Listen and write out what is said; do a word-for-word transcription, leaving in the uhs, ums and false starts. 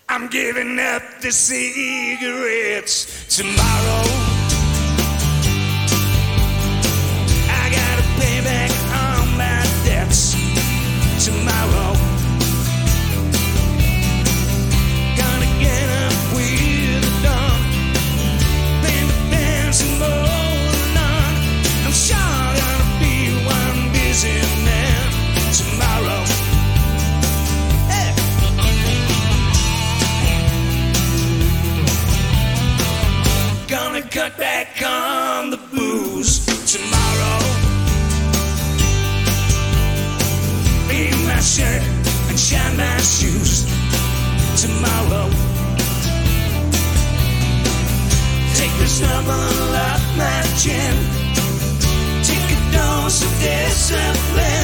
I'm giving up the cigarettes tomorrow. I gotta pay back all my debts tomorrow. Gonna get up with the dawn, pay the bills and moving on. I'm sure gonna be one busy man tomorrow. Hey. Gonna cut back on the booze tomorrow. Leave my shirt and shine my shoes tomorrow. Take the snubble off my chin. Take a dose of discipline.